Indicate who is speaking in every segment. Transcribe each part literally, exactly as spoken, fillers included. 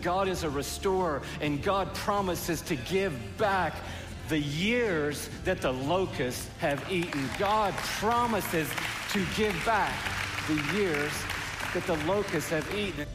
Speaker 1: God is a restorer, and God promises to give back the years that the locusts have eaten. God promises to give back the years that the locusts have eaten.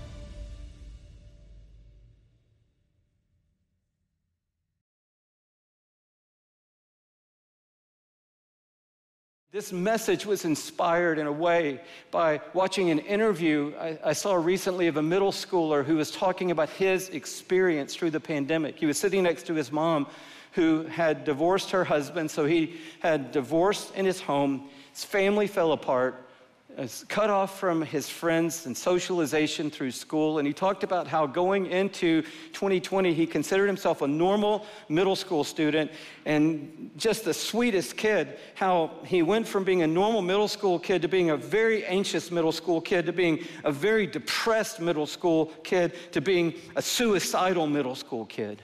Speaker 1: This message was inspired in a way by watching an interview I, I saw recently of a middle schooler who was talking about his experience through the pandemic. He was sitting next to his mom, who had divorced her husband, so he had divorce in his home. His family fell apart, was cut off from his friends and socialization through school, and he talked about how going into twenty twenty, he considered himself a normal middle school student and just the sweetest kid, how he went from being a normal middle school kid to being a very anxious middle school kid to being a very depressed middle school kid to being a suicidal middle school kid.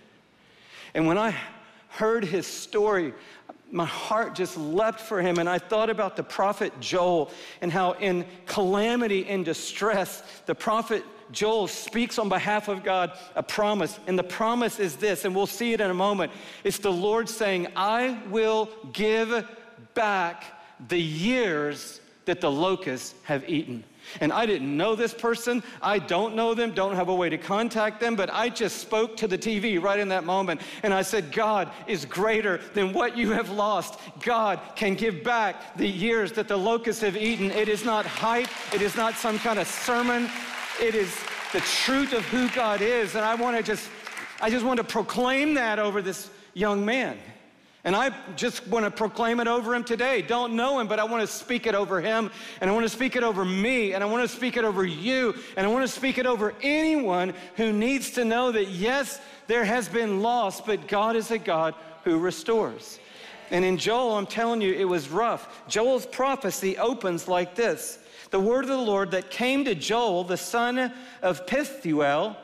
Speaker 1: And when I heard his story, my heart just leapt for him, and I thought about the prophet Joel and how in calamity and distress, the prophet Joel speaks on behalf of God a promise, and the promise is this, and we'll see it in a moment. It's the Lord saying, I will give back the years that the locusts have eaten. And I didn't know this person. I don't know them, don't have a way to contact them, but I just spoke to the T V right in that moment. And I said, God is greater than what you have lost. God can give back the years that the locusts have eaten. It is not hype. It is not some kind of sermon. It is the truth of who God is. And I want to just, I just want to proclaim that over this young man. And I just want to proclaim it over him today. Don't know him, but I want to speak it over him, and I want to speak it over me, and I want to speak it over you, and I want to speak it over anyone who needs to know that, yes, there has been loss, but God is a God who restores. And in Joel, I'm telling you, it was rough. Joel's prophecy opens like this. The word of the Lord that came to Joel, the son of Pethuel,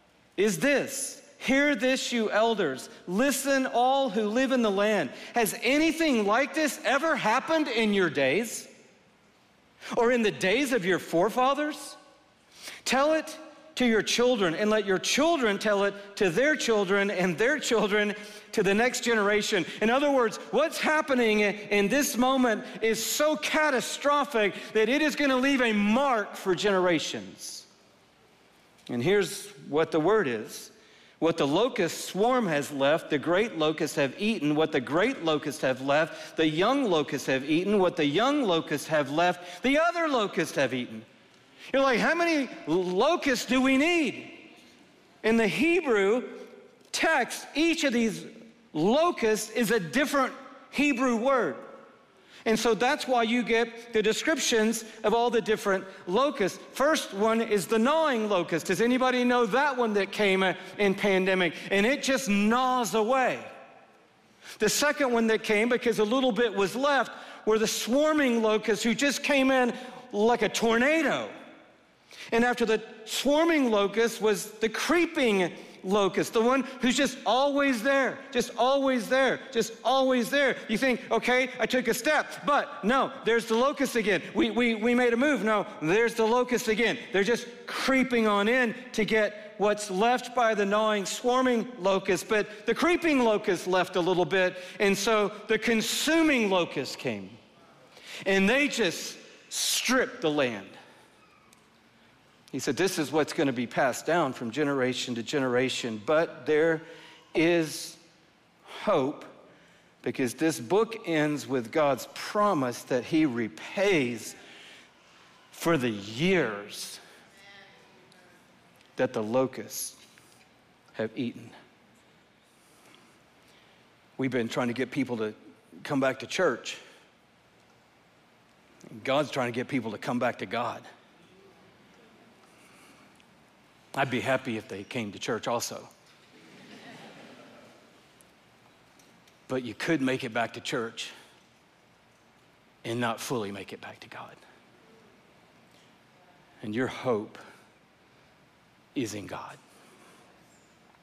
Speaker 1: is this. Hear this, you elders. Listen, all who live in the land. Has anything like this ever happened in your days? Or in the days of your forefathers? Tell it to your children, and let your children tell it to their children, and their children to the next generation. In other words, what's happening in this moment is so catastrophic that it is going to leave a mark for generations. And here's what the word is. What the locust swarm has left, the great locusts have eaten. What the great locusts have left, the young locusts have eaten. What the young locusts have left, the other locusts have eaten. You're like, how many locusts do we need? In the Hebrew text, each of these locusts is a different Hebrew word. And so that's why you get the descriptions of all the different locusts. First one is the gnawing locust. Does anybody know that one that came in pandemic? And it just gnaws away. The second one that came, because a little bit was left, were the swarming locusts who just came in like a tornado. And after the swarming locust was the creeping locust, the one who's just always there, just always there, just always there. You think, okay, I took a step, but no, there's the locust again. We, we, we made a move, no, there's the locust again. They're just creeping on in to get what's left by the gnawing, swarming locust, but the creeping locust left a little bit, and so the consuming locust came. And they just stripped the land. He said, this is what's going to be passed down from generation to generation. But there is hope, because this book ends with God's promise that he repays for the years that the locusts have eaten. We've been trying to get people to come back to church. God's trying to get people to come back to God. I'd be happy if they came to church also. But you could make it back to church and not fully make it back to God. And your hope is in God.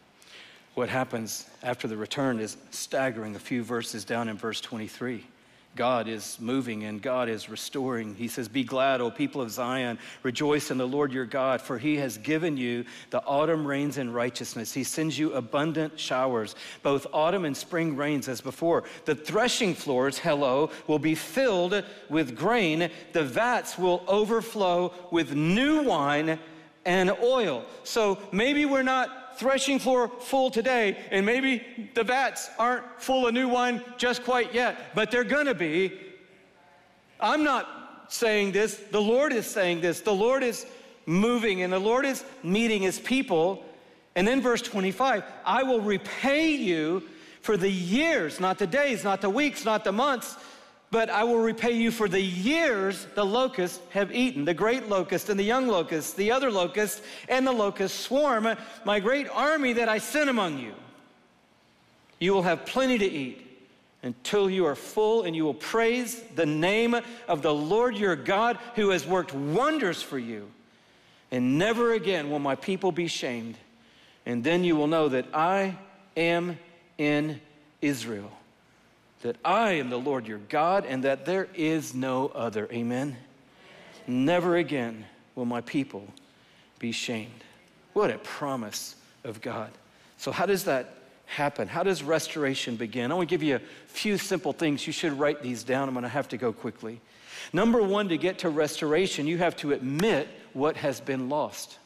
Speaker 1: What happens after the return is staggering. A few verses down in verse twenty-three. God is moving and God is restoring. He says, be glad, O people of Zion. Rejoice in the Lord your God, for he has given you the autumn rains in righteousness. He sends you abundant showers, both autumn and spring rains as before. The threshing floors, hello, will be filled with grain. The vats will overflow with new wine and oil. So maybe we're not threshing floor full today, and maybe the vats aren't full of new wine just quite yet, but they're gonna be. I'm not saying this, the Lord is saying this. The Lord is moving and the Lord is meeting his people. And then verse twenty-five, I will repay you for the years, not the days, not the weeks, not the months, but I will repay you for the years the locusts have eaten, the great locust and the young locust, the other locust and the locust swarm, my great army that I sent among you. You will have plenty to eat until you are full, and you will praise the name of the Lord your God, who has worked wonders for you. And never again will my people be shamed. And then you will know that I am in Israel, that I am the Lord your God, and that there is no other. Amen? Never again will my people be shamed. What a promise of God. So how does that happen? How does restoration begin? I want to give you a few simple things. You should write these down. I'm going to have to go quickly. Number one, to get to restoration, you have to admit what has been lost.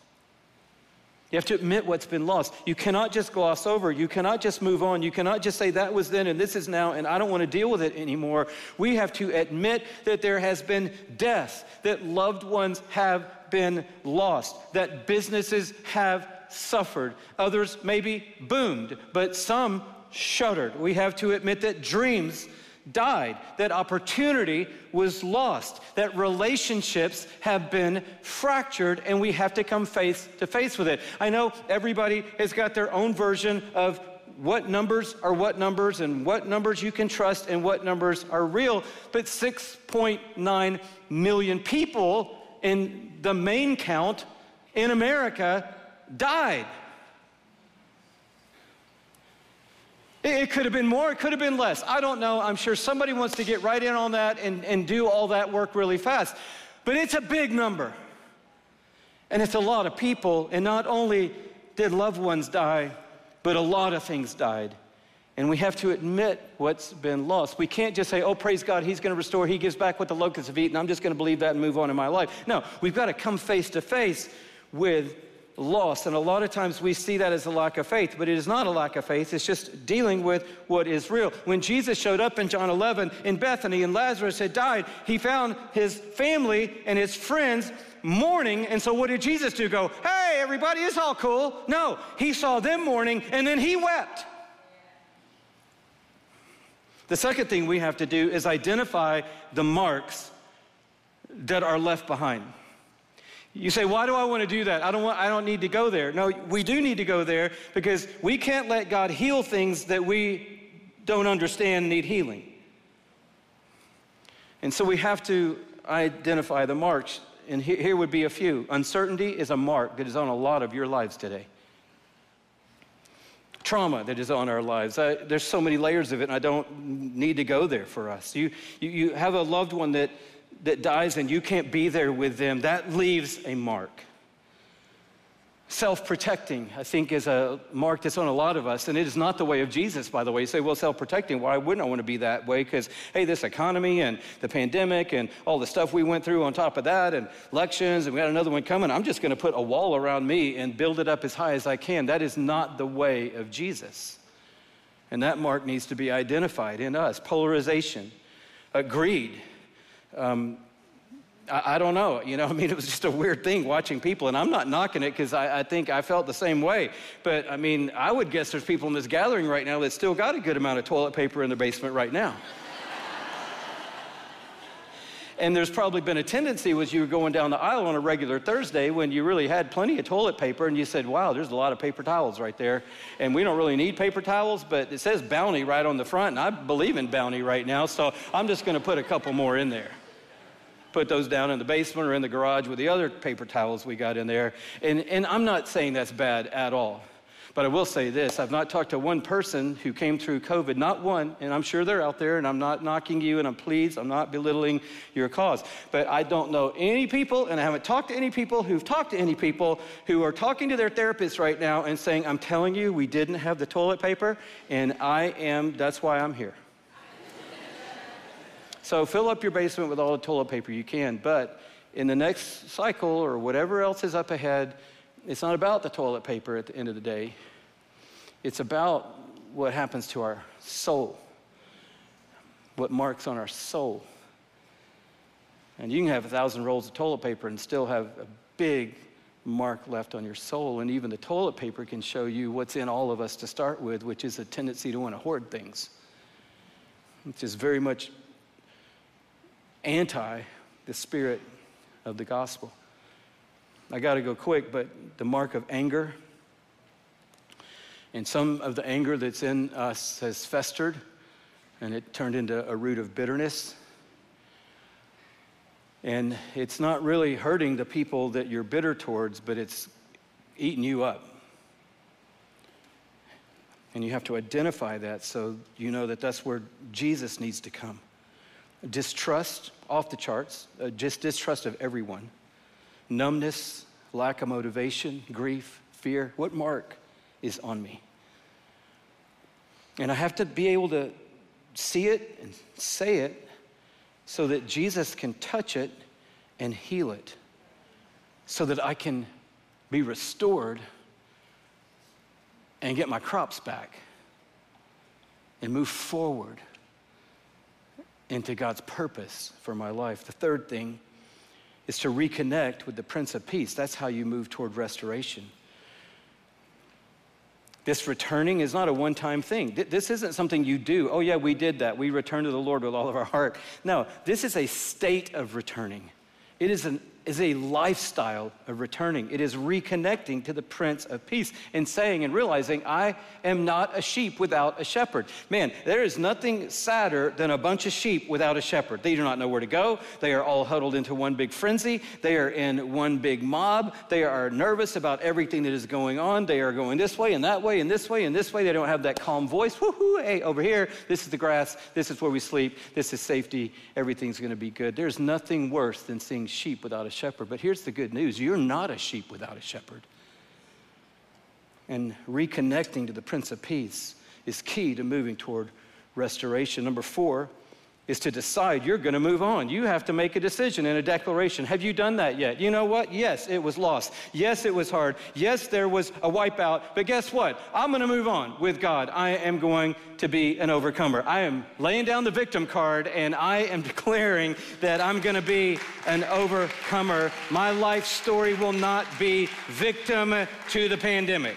Speaker 1: You have to admit what's been lost. You cannot just gloss over. You cannot just move on. You cannot just say that was then and this is now and I don't want to deal with it anymore. We have to admit that there has been death, that loved ones have been lost, that businesses have suffered. Others maybe boomed, but some shuddered. We have to admit that dreams died, that opportunity was lost, that relationships have been fractured, and we have to come face to face with it. I know everybody has got their own version of what numbers are what numbers and what numbers you can trust and what numbers are real, but six point nine million people in the main count in America died. It could have been more, it could have been less. I don't know. I'm sure somebody wants to get right in on that and, and do all that work really fast. But it's a big number. And it's a lot of people. And not only did loved ones die, but a lot of things died. And we have to admit what's been lost. We can't just say, oh, praise God, he's going to restore. He gives back what the locusts have eaten. I'm just going to believe that and move on in my life. No, we've got to come face to face with loss. And a lot of times we see that as a lack of faith, but it is not a lack of faith. It's just dealing with what is real. When Jesus showed up in John eleven in Bethany and Lazarus had died, he found his family and his friends mourning. And so what did Jesus do? Go, hey, everybody, it's all cool. No, he saw them mourning and then he wept. The second thing we have to do is identify the marks that are left behind. You say, why do I want to do that? I don't want, I don't need to go there. No, we do need to go there because we can't let God heal things that we don't understand need healing. And so we have to identify the marks. And here, here would be a few. Uncertainty is a mark that is on a lot of your lives today. Trauma that is on our lives. I, there's so many layers of it, and I don't need to go there for us. You, you, you have a loved one that that dies and you can't be there with them, that leaves a mark. Self-protecting, I think, is a mark that's on a lot of us, and it is not the way of Jesus, by the way. You say, well, self-protecting, why wouldn't I want to be that way? Because, hey, this economy and the pandemic and all the stuff we went through on top of that and elections, and we got another one coming, I'm just going to put a wall around me and build it up as high as I can. That is not the way of Jesus. And that mark needs to be identified in us. Polarization, uh, greed, Um, I, I don't know, you know, I mean, it was just a weird thing watching people, and I'm not knocking it because I, I think I felt the same way, but I mean, I would guess there's people in this gathering right now that still got a good amount of toilet paper in their basement right now. And there's probably been a tendency as you were going down the aisle on a regular Thursday when you really had plenty of toilet paper and you said, wow, there's a lot of paper towels right there. And we don't really need paper towels, but it says Bounty right on the front, and I believe in Bounty right now, so I'm just gonna put a couple more in there. Put those down in the basement or in the garage with the other paper towels we got in there. And, and I'm not saying that's bad at all. But I will say this, I've not talked to one person who came through COVID, not one, and I'm sure they're out there, and I'm not knocking you, and I'm pleased, I'm not belittling your cause. But I don't know any people, and I haven't talked to any people who've talked to any people who are talking to their therapist right now and saying, I'm telling you, we didn't have the toilet paper, and I am, that's why I'm here. So fill up your basement with all the toilet paper you can, but in the next cycle or whatever else is up ahead, it's not about the toilet paper at the end of the day. It's about what happens to our soul, what marks on our soul. And you can have a thousand rolls of toilet paper and still have a big mark left on your soul. And even the toilet paper can show you what's in all of us to start with, which is a tendency to want to hoard things, which is very much anti the spirit of the gospel. I got to go quick, but the mark of anger, and some of the anger that's in us has festered, and it turned into a root of bitterness. And it's not really hurting the people that you're bitter towards, but it's eating you up. And you have to identify that so you know that that's where Jesus needs to come. Distrust, off the charts, uh, just distrust of everyone. Numbness, lack of motivation, grief, fear. What mark is on me? And I have to be able to see it and say it so that Jesus can touch it and heal it, so that I can be restored and get my crops back and move forward into God's purpose for my life. The third thing is to reconnect with the Prince of Peace. That's how you move toward restoration. This returning is not a one-time thing. This isn't something you do. Oh yeah, we did that. We returned to the Lord with all of our heart. No, this is a state of returning. It is an is a lifestyle of returning. It is reconnecting to the Prince of Peace and saying and realizing, I am not a sheep without a shepherd. Man, there is nothing sadder than a bunch of sheep without a shepherd. They do not know where to go. They are all huddled into one big frenzy. They are in one big mob. They are nervous about everything that is going on. They are going this way and that way and this way and this way. They don't have that calm voice. Woohoo, hey, over here, this is the grass. This is where we sleep. This is safety. Everything's going to be good. There's nothing worse than seeing sheep without a shepherd. But here's the good news. You're not a sheep without a shepherd. And reconnecting to the Prince of Peace is key to moving toward restoration. Number four is to decide you're going to move on. You have to make a decision and a declaration. Have you done that yet? You know what? Yes, it was lost. Yes, it was hard. Yes, there was a wipeout. But guess what? I'm going to move on with God. I am going to be an overcomer. I am laying down the victim card, and I am declaring that I'm going to be an overcomer. My life story will not be victim to the pandemic.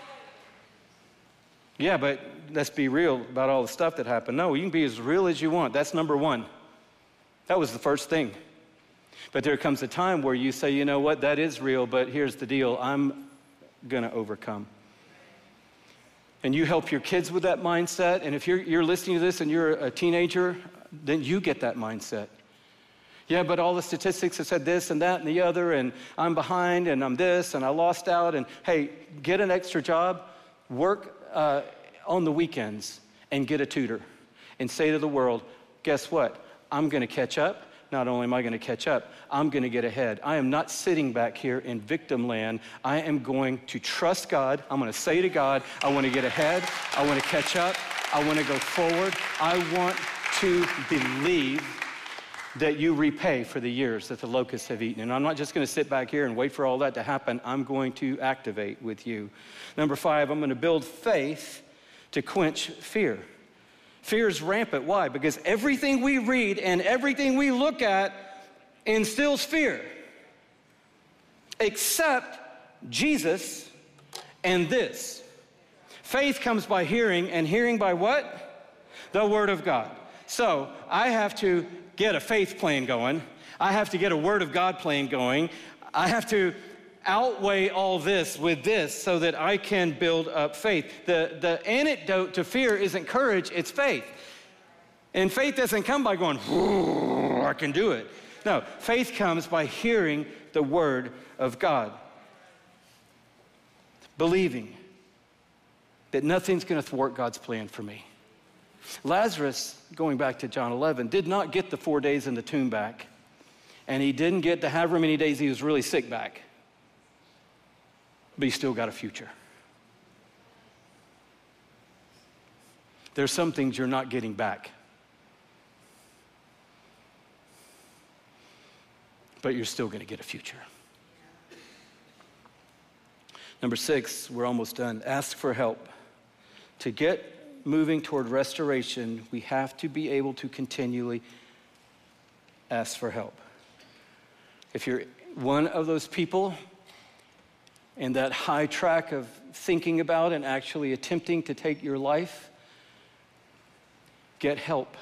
Speaker 1: Yeah, but let's be real about all the stuff that happened. No, you can be as real as you want. That's number one. That was the first thing. But there comes a time where you say, you know what, that is real, but here's the deal. I'm going to overcome. And you help your kids with that mindset. And if you're, you're listening to this and you're a teenager, then you get that mindset. Yeah, but all the statistics have said this and that and the other, and I'm behind and I'm this and I lost out. And hey, get an extra job, work uh, on the weekends and get a tutor and say to the world, guess what? I'm going to catch up. Not only am I going to catch up, I'm going to get ahead. I am not sitting back here in victim land. I am going to trust God. I'm going to say to God, I want to get ahead. I want to catch up. I want to go forward. I want to believe that you repay for the years that the locusts have eaten. And I'm not just going to sit back here and wait for all that to happen. I'm going to activate with you. Number five, I'm going to build faith to quench fear. Fear is rampant. Why? Because everything we read and everything we look at instills fear, except Jesus and this. Faith comes by hearing, and hearing by what? The Word of God. So I have to get a faith plan going. I have to get a Word of God plan going. I have to outweigh all this with this so that I can build up faith. The, the antidote to fear isn't courage, it's faith. And faith doesn't come by going, I can do it. No, faith comes by hearing the Word of God. Believing that nothing's going to thwart God's plan for me. Lazarus, going back to John eleven, did not get the four days in the tomb back, and he didn't get the however many days he was really sick back, but he still got a future. There's some things you're not getting back, but you're still going to get a future. Number six, we're almost done. Ask for help. To get moving toward restoration, we have to be able to continually ask for help. If you're one of those people in that high track of thinking about and actually attempting to take your life, get help.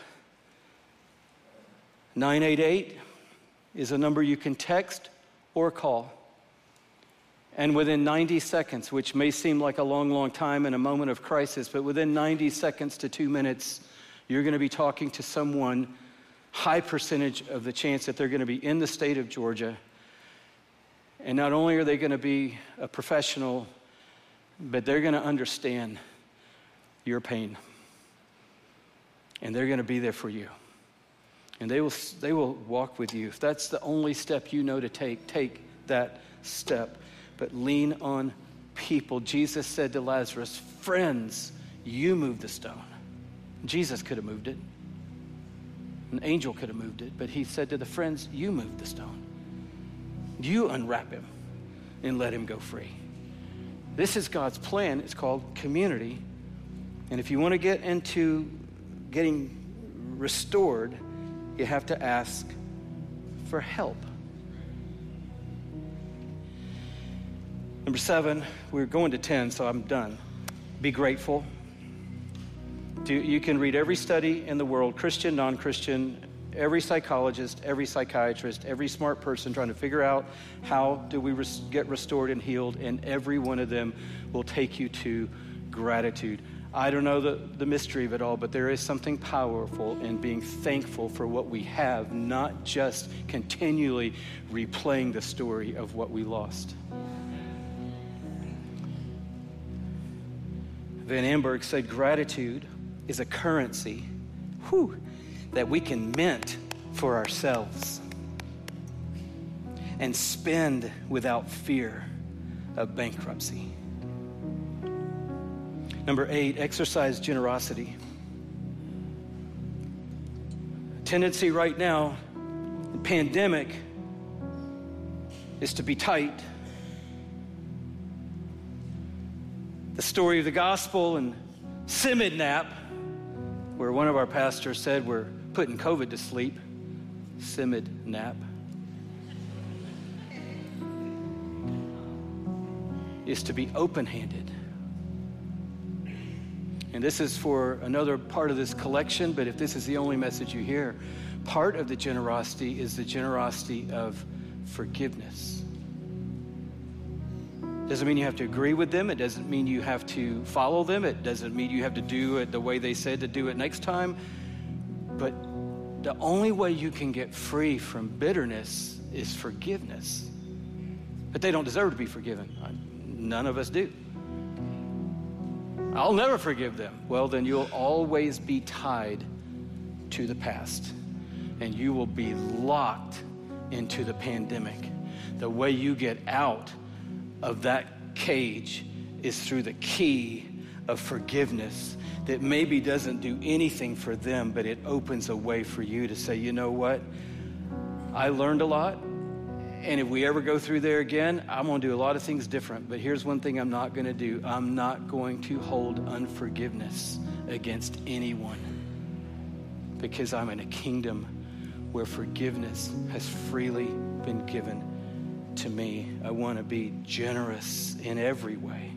Speaker 1: nine eight eight is a number you can text or call. And within ninety seconds, which may seem like a long, long time in a moment of crisis, but within ninety seconds to two minutes, you're going to be talking to someone, high percentage of the chance that they're going to be in the state of Georgia. And not only are they going to be a professional, but they're going to understand your pain. And they're going to be there for you. And they will, they will walk with you. If that's the only step you know to take, take that step. But lean on people. Jesus said to Lazarus, friends, you move the stone. Jesus could have moved it. An angel could have moved it. But he said to the friends, you move the stone. You unwrap him and let him go free. This is God's plan. It's called community. And if you want to get into getting restored, you have to ask for help. Number seven, we're going to ten, so I'm done. Be grateful. Do, you can read every study in the world, Christian, non-Christian, every psychologist, every psychiatrist, every smart person trying to figure out how do we res- get restored and healed, and every one of them will take you to gratitude. I don't know the, the mystery of it all, but there is something powerful in being thankful for what we have, not just continually replaying the story of what we lost. Van Amberg said gratitude is a currency whew, that we can mint for ourselves and spend without fear of bankruptcy. Number eight, exercise generosity. Tendency right now, pandemic, is to be tight. The story of the gospel and Simid Nap, where one of our pastors said we're putting COVID to sleep. Simid Nap. Is to be open-handed. And this is for another part of this collection, but if this is the only message you hear, part of the generosity is the generosity of forgiveness. Doesn't mean you have to agree with them. It doesn't mean you have to follow them. It doesn't mean you have to do it the way they said to do it next time. But the only way you can get free from bitterness is forgiveness. But they don't deserve to be forgiven. None of us do. I'll never forgive them. Well, then you'll always be tied to the past. And you will be locked into the pandemic. The way you get out of that cage is through the key of forgiveness that maybe doesn't do anything for them, but it opens a way for you to say, you know what? I learned a lot, and if we ever go through there again, I'm going to do a lot of things different, but here's one thing I'm not going to do. I'm not going to hold unforgiveness against anyone, because I'm in a kingdom where forgiveness has freely been given to me. I want to be generous in every way.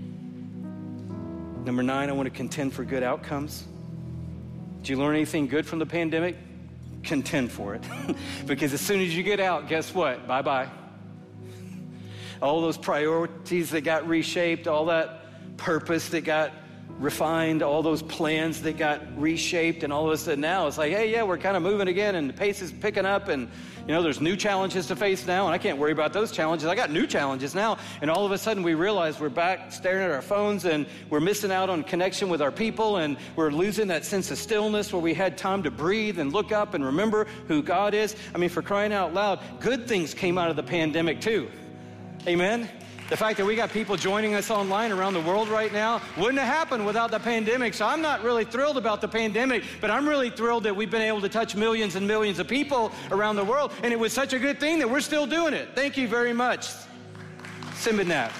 Speaker 1: Number nine, I want to contend for good outcomes. Did you learn anything good from the pandemic? Contend for it. Because as soon as you get out, guess what? Bye-bye. All those priorities that got reshaped, all that purpose that got refined, all those plans that got reshaped, and all of a sudden now it's like, hey, yeah, we're kind of moving again, and the pace is picking up, and you know, there's new challenges to face now, and I can't worry about those challenges. I got new challenges now, and all of a sudden we realize we're back staring at our phones, and we're missing out on connection with our people, and we're losing that sense of stillness where we had time to breathe and look up and remember who God is. I mean, for crying out loud, good things came out of the pandemic too. Amen? The fact that we got people joining us online around the world right now wouldn't have happened without the pandemic. So I'm not really thrilled about the pandemic, but I'm really thrilled that we've been able to touch millions and millions of people around the world. And it was such a good thing that we're still doing it. Thank you very much, Simbinat.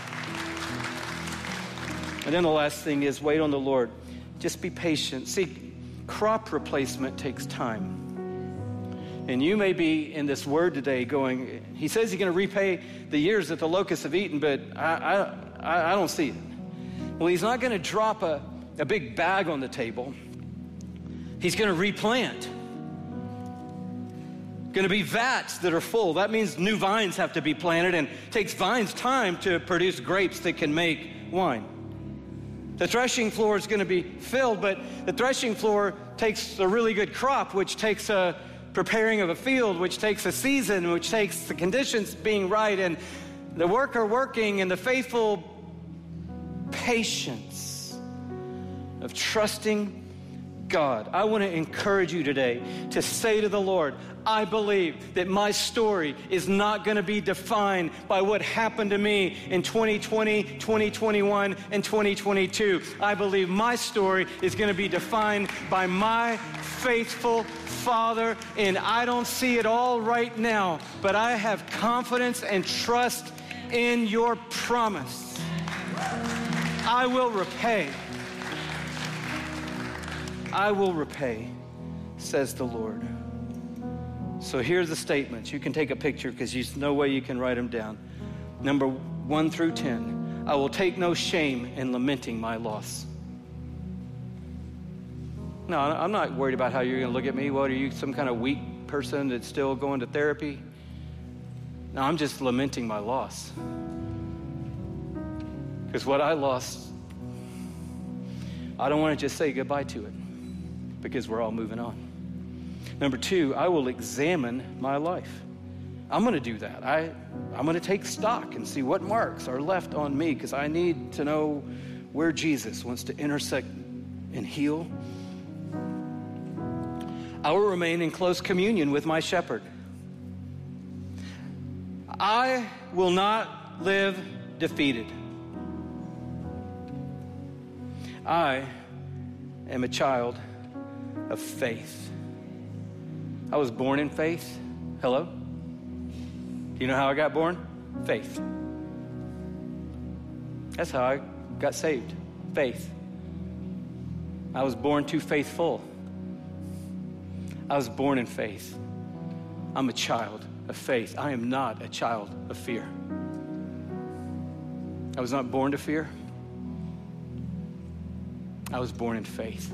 Speaker 1: And then the last thing is wait on the Lord. Just be patient. See, crop replacement takes time. And you may be in this word today going, he says he's going to repay the years that the locusts have eaten, but I, I, I don't see it. Well, he's not going to drop a, a big bag on the table. He's going to replant. Going to be vats that are full. That means new vines have to be planted, and it takes vines time to produce grapes that can make wine. The threshing floor is going to be filled, but the threshing floor takes a really good crop, which takes a preparing of a field, which takes a season, which takes the conditions being right, and the worker working, and the faithful patience of trusting God. I want to encourage you today to say to the Lord, I believe that my story is not going to be defined by what happened to me in twenty twenty, twenty twenty-one, and twenty twenty-two. I believe my story is going to be defined by my faithful Father, and I don't see it all right now, but I have confidence and trust in your promise. I will repay. I will repay, says the Lord. So here's the statements. You can take a picture because there's no way you can write them down. Number one through ten. I will take no shame in lamenting my loss. No, I'm not worried about how you're going to look at me. What, are you some kind of weak person that's still going to therapy? No, I'm just lamenting my loss. Because what I lost, I don't want to just say goodbye to it, because we're all moving on. Number two, I will examine my life. I'm going to do that. I, I'm going to take stock and see what marks are left on me, because I need to know where Jesus wants to intersect and heal. I will remain in close communion with my shepherd. I will not live defeated. I am a child of faith. I was born in faith. Hello? Do you know how I got born? Faith. That's how I got saved. Faith. I was born too faithful. I was born in faith. I'm a child of faith. I am not a child of fear. I was not born to fear. I was born in faith.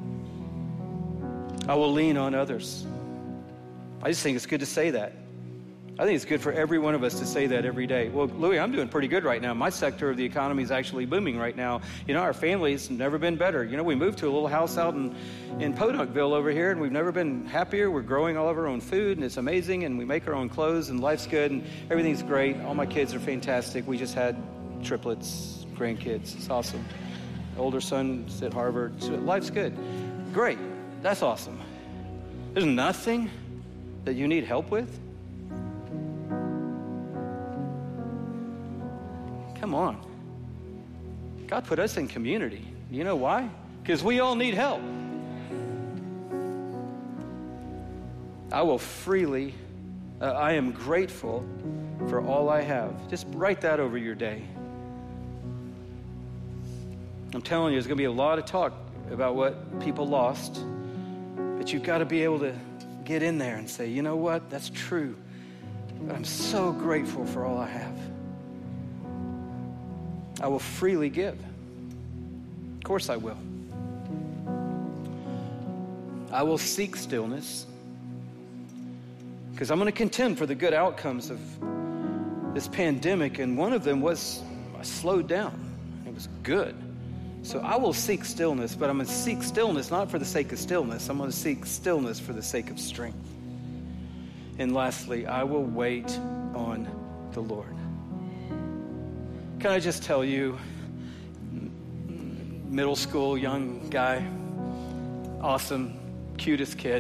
Speaker 1: I will lean on others. I just think it's good to say that. I think it's good for every one of us to say that every day. Well, Louis, I'm doing pretty good right now. My sector of the economy is actually booming right now. You know, our family's never been better. You know, we moved to a little house out in, in Podunkville over here, and we've never been happier. We're growing all of our own food, and it's amazing, and we make our own clothes, and life's good, and everything's great. All my kids are fantastic. We just had triplets, grandkids. It's awesome. Older son's at Harvard. So life's good. Great. That's awesome. There's nothing that you need help with? Come on. God put us in community. You know why? Because we all need help. I will freely, uh, I am grateful for all I have. Just write that over your day. I'm telling you, there's going to be a lot of talk about what people lost, but you've got to be able to get in there and say, you know what? That's true. But I'm so grateful for all I have. I will freely give. Of course I will. I will seek stillness, because I'm going to contend for the good outcomes of this pandemic, and one of them was I slowed down. It was good. So I will seek stillness, but I'm going to seek stillness not for the sake of stillness. I'm going to seek stillness for the sake of strength. And lastly, I will wait on the Lord. Can I just tell you, middle school, young guy, awesome, cutest kid,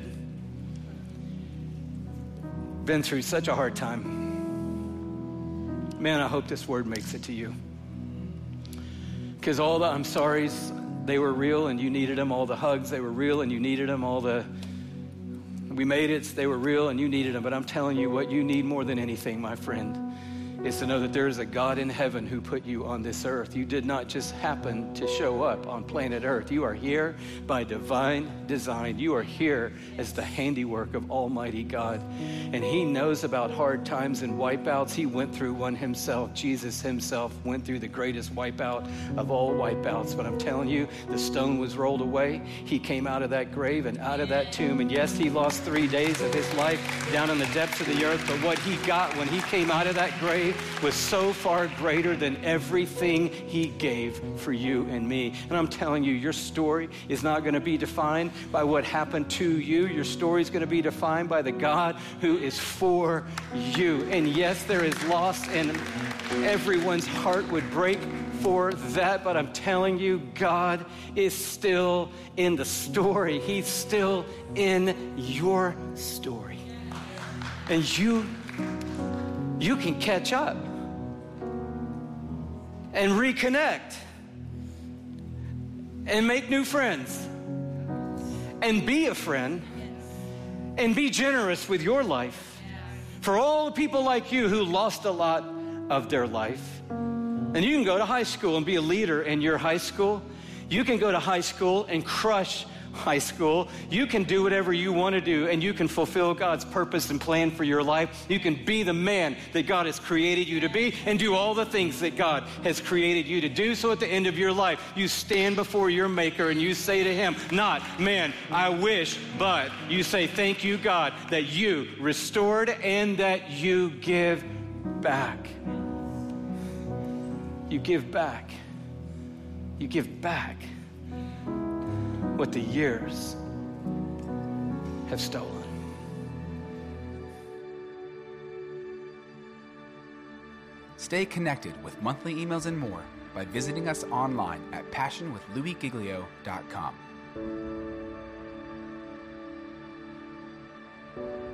Speaker 1: been through such a hard time. Man, I hope this word makes it to you. Because all the I'm sorries, they were real and you needed them. All the hugs, they were real and you needed them. All the we made it, they were real and you needed them. But I'm telling you, what you need more than anything, my friend, is to know that there is a God in heaven who put you on this earth. You did not just happen to show up on planet Earth. You are here by divine design. You are here as the handiwork of Almighty God. And he knows about hard times and wipeouts. He went through one himself. Jesus himself went through the greatest wipeout of all wipeouts. But I'm telling you, the stone was rolled away. He came out of that grave and out of that tomb. And yes, he lost three days of his life down in the depths of the earth. But what he got when he came out of that grave was so far greater than everything he gave for you and me. And I'm telling you, your story is not going to be defined by what happened to you. Your story is going to be defined by the God who is for you. And yes, there is loss, and everyone's heart would break for that, but I'm telling you, God is still in the story. He's still in your story. And you You can catch up and reconnect and make new friends and be a friend and be generous with your life for all the people like you who lost a lot of their life. And you can go to high school and be a leader in your high school. You can go to high school and crush high school. You can do whatever you want to do, and you can fulfill God's purpose and plan for your life. You can be the man that God has created you to be and do all the things that God has created you to do. So at the end of your life, you stand before your Maker and you say to him, not, man, I wish, but you say, thank you, God, that you restored and that you give back. You give back. You give back what the years have stolen.
Speaker 2: Stay connected with monthly emails and more by visiting us online at passion with louis giglio dot com.